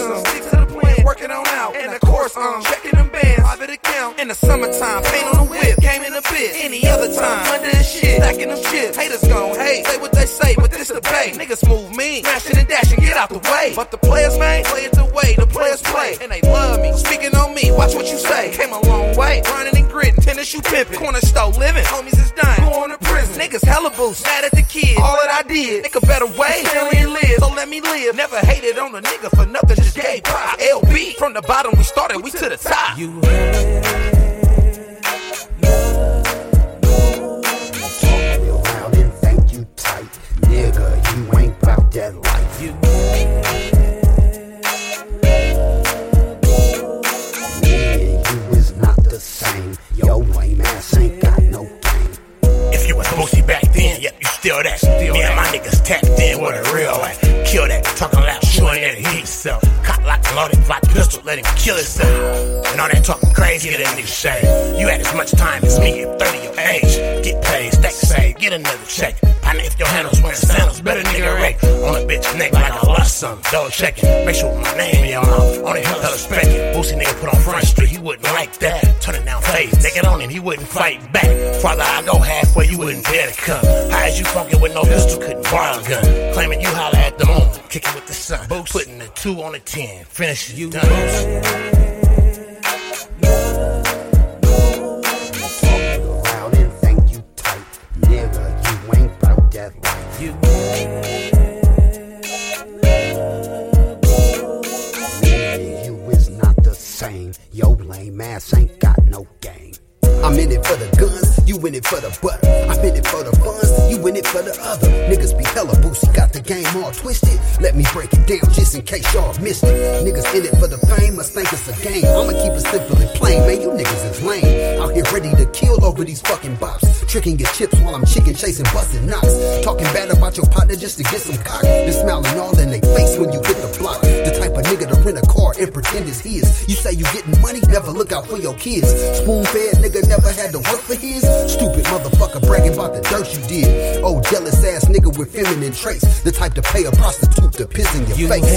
some. Stick to the plan, working on out. And of course, checking them bands, private account. In the summertime, paint on the whip, came in a bit. Any other time, under the shit, stacking them chips. Haters gon' hate, say what they say, but this the bait. Niggas move me, smashing and dashing, get out the way. But the players, man, play it the way the players play. And they love me, speaking on me, watch what you say. Came a long way, grinding and gritting, tennis shoe pimping. Corner store living, homies is dying, going to prison. Niggas hella boost, mad at the kids, all that I did. Think a better way, family and live, so let me live. Never hated on a nigga for nothing, just gave props. LB, from the bottom we started, we to the top. You had around and think you tight, nigga, you ain't bout that life. You me and you is not the same. Yo lame ass ain't got no game. If you was Boosie back then, yep, you still that. Me and my niggas tapped in with a real like. Kill that, talking loud, showing that he himself. Cop lock and loaded, Glock pistol, let him kill himself. And all that talking crazy, get that nigga shade. You had as much time as me at 30 your age. Get paid, stack save, get another check. Partner, if your handles wearing sandals, better nigga rake. On a bitch neck like I lost something, double checking. Make sure my name y'all know. On the hell specking. Boosie nigga put on Front Street, he wouldn't like that. Turning down face, take it on him, he wouldn't fight back. Father, I go halfway, you wouldn't dare to come. High as you funkin' with no pistol, couldn't borrow a gun. Claiming you holla at the moon, kicking with the sun. Boots putting the 2 on the 10, finish it, you done. Around and think you tight, nigga, you ain't bout that life. You Me and you is not the same. Yo lame ass ain't got no game. I'm in it for the guns, you in it for the butter. I'm in it for the funds, you in it for the other. Niggas be hella boozy, got the game all twisted. Let me break it down just in case y'all missed it. Niggas in it for the fame, must think it's a game. I'ma keep it simple and plain, man, you niggas is lame. Out here ready to kill over these fucking bops. Tricking your chips while I'm chicken chasing, busting knocks. Talking bad about your partner just to get some cock. Then smiling all in they face when you hit the block. The type of nigga to rent a car and pretend it's his. You say you getting money, never look out for your kids. Spoon fed nigga never had to work for his. Stupid motherfucker bragging about the dirt you did. Oh, jealous ass nigga with feminine traits. The type to pay a prostitute to piss in your face.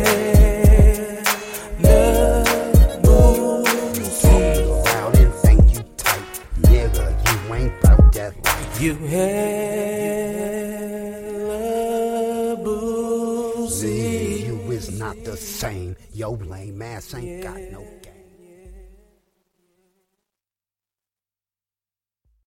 Around and think you tight, nigga, you ain't bout that life. You hella boozy. You is not the same. Yo lame ass ain't got no game.